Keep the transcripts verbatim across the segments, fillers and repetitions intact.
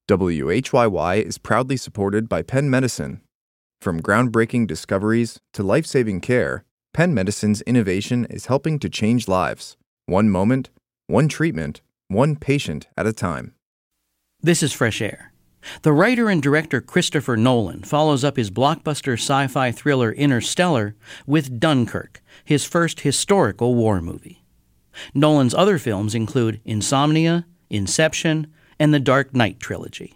W H Y Y is proudly supported by Penn Medicine. From groundbreaking discoveries to life-saving care, Penn Medicine's innovation is helping to change lives, one moment, one treatment, one patient at a time. This is Fresh Air. The writer and director Christopher Nolan follows up his blockbuster sci-fi thriller Interstellar with Dunkirk, his first historical war movie. Nolan's other films include Insomnia, Inception, and the Dark Knight trilogy.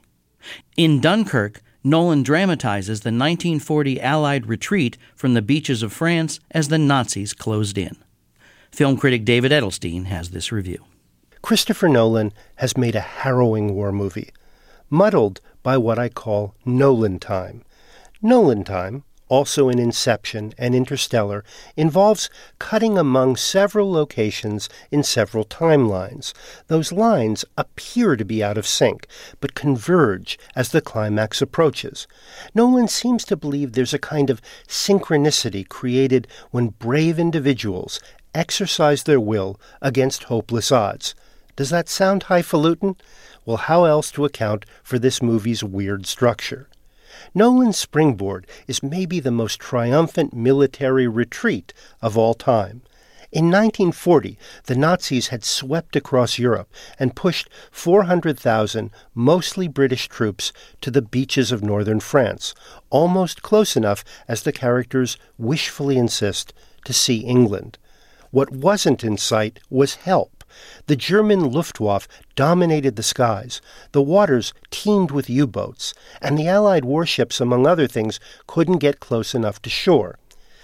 In Dunkirk, Nolan dramatizes the nineteen forty Allied retreat from the beaches of France as the Nazis closed in. Film critic David Edelstein has this review. Christopher Nolan has made a harrowing war movie, muddled by what I call Nolan time. Nolan time, also in Inception and Interstellar, involves cutting among several locations in several timelines. Those lines appear to be out of sync, but converge as the climax approaches. Nolan seems to believe there's a kind of synchronicity created when brave individuals exercise their will against hopeless odds. Does that sound highfalutin? Well, how else to account for this movie's weird structure? Nolan's springboard is maybe the most triumphant military retreat of all time. In nineteen forty, the Nazis had swept across Europe and pushed four hundred thousand mostly British troops to the beaches of northern France, almost close enough, as the characters wishfully insist, to see England. What wasn't in sight was help. The German Luftwaffe dominated the skies, the waters teemed with U-boats, and the Allied warships, among other things, couldn't get close enough to shore.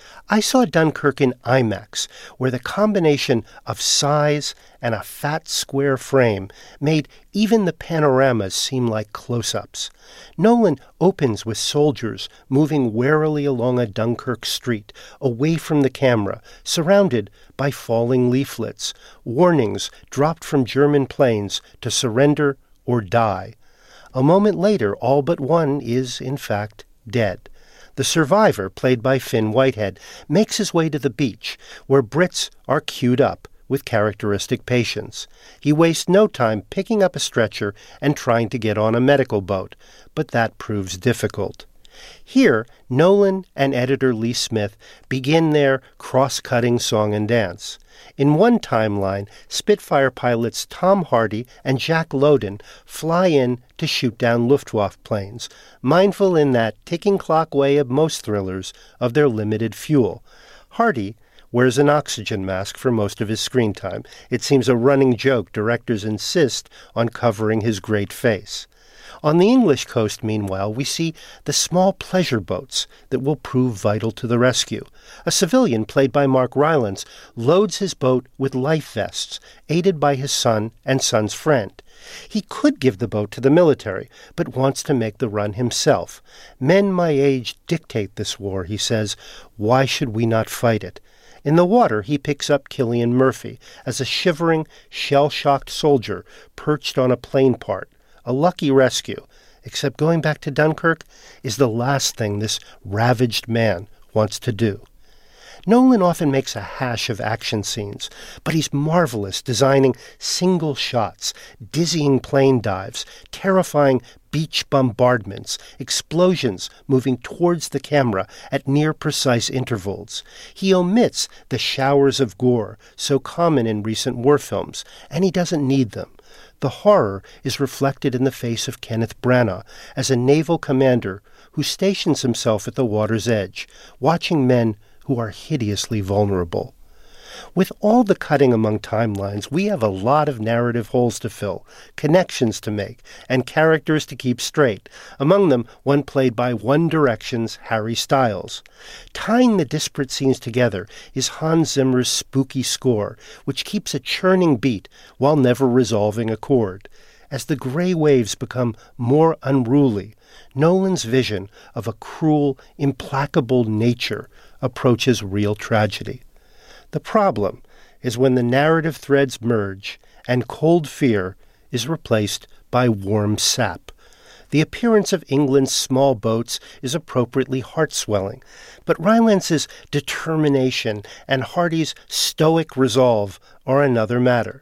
I saw Dunkirk in IMAX, where the combination of size and a fat square frame made even the panoramas seem like close-ups. Nolan opens with soldiers moving warily along a Dunkirk street, away from the camera, surrounded by falling leaflets, warnings dropped from German planes to surrender or die. A moment later, all but one is, in fact, dead. The survivor, played by Finn Whitehead, makes his way to the beach, where Brits are queued up with characteristic patience. He wastes no time picking up a stretcher and trying to get on a medical boat, but that proves difficult. Here, Nolan and editor Lee Smith begin their cross-cutting song and dance. In one timeline, Spitfire pilots Tom Hardy and Jack Lowden fly in to shoot down Luftwaffe planes, mindful in that ticking clock way of most thrillers of their limited fuel. Hardy wears an oxygen mask for most of his screen time. It seems a running joke directors insist on covering his great face. On the English coast, meanwhile, we see the small pleasure boats that will prove vital to the rescue. A civilian, played by Mark Rylance, loads his boat with life vests, aided by his son and son's friend. He could give the boat to the military, but wants to make the run himself. Men my age dictate this war, he says. Why should we not fight it? In the water, he picks up Cillian Murphy as a shivering, shell-shocked soldier perched on a plane part. A lucky rescue, except going back to Dunkirk is the last thing this ravaged man wants to do. Nolan often makes a hash of action scenes, but he's marvelous designing single shots, dizzying plane dives, terrifying beach bombardments, explosions moving towards the camera at near-precise intervals. He omits the showers of gore so common in recent war films, and he doesn't need them. The horror is reflected in the face of Kenneth Branagh as a naval commander who stations himself at the water's edge, watching men who are hideously vulnerable. With all the cutting among timelines, we have a lot of narrative holes to fill, connections to make, and characters to keep straight, among them one played by One Direction's Harry Styles. Tying the disparate scenes together is Hans Zimmer's spooky score, which keeps a churning beat while never resolving a chord. As the gray waves become more unruly, Nolan's vision of a cruel, implacable nature approaches real tragedy. The problem is when the narrative threads merge and cold fear is replaced by warm sap. The appearance of England's small boats is appropriately heart-swelling, but Rylance's determination and Hardy's stoic resolve are another matter.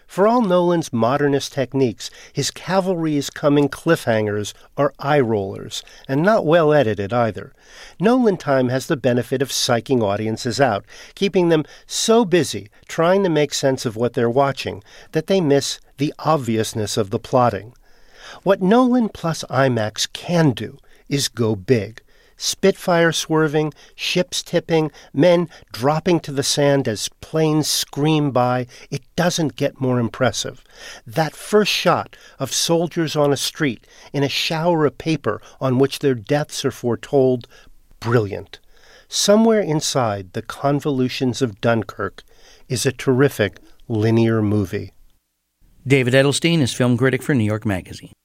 For all Nolan's modernist techniques, his cavalry's coming cliffhangers are eye-rollers, and not well edited either. Nolan time has the benefit of psyching audiences out, keeping them so busy trying to make sense of what they're watching that they miss the obviousness of the plotting. What Nolan plus IMAX can do is go big. Spitfire swerving, ships tipping, men dropping to the sand as planes scream by. It doesn't get more impressive. That first shot of soldiers on a street in a shower of paper on which their deaths are foretold, brilliant. Somewhere inside the convolutions of Dunkirk is a terrific linear movie. David Edelstein is film critic for New York Magazine.